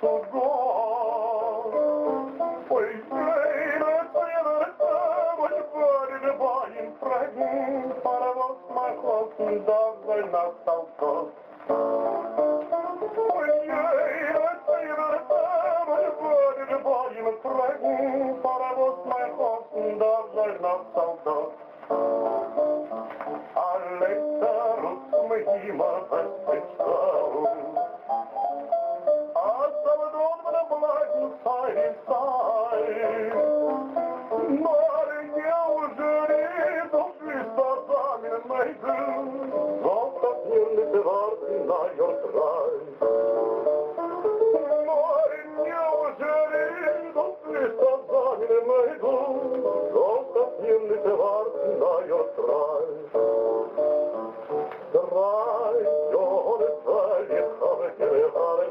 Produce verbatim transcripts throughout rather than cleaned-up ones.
zu gehen. Oi, kleine, kleine, was würde der Wein fragen, para was mein Kosten da sein nach Salto. Oi, kleine, kleine, was würde der Wein fragen, para was mein Kosten da sein nach Salto. Alexander, me hima, Salvador with a black side inside. Maria was ready to twist our thumb in a maiden. Don't stop nearly the heart in your drive. Maria was ready to twist our thumb in a maiden. Don't stop nearly the heart in your drive. Drive, you're the drive, you have a carry heart.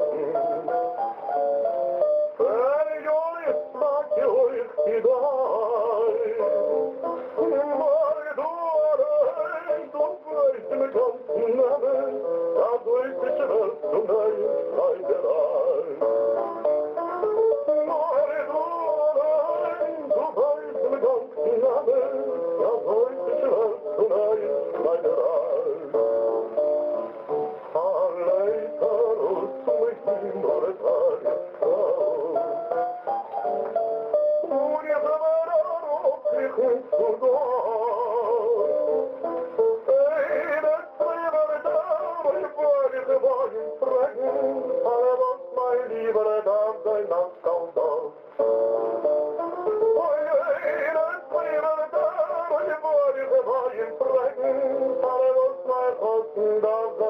Dog